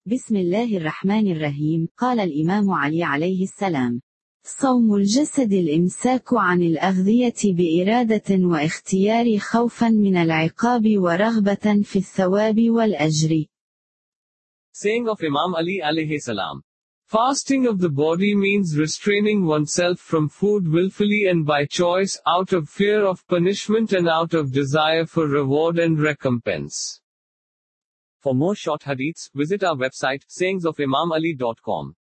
بسم الله الرحمن الرحيم. قال الإمام علي عليه السلام: صوم الجسد الإمساك عن الأغذية بإرادة واختيار خوفا من العقاب ورغبة في الثواب والأجر. Saying of Imam Ali alayhi salam. Fasting of the body means restraining oneself from food willfully and by choice, out of fear of punishment and out of desire for reward and recompense. For more short hadiths, visit our website, sayingsofimamali.com.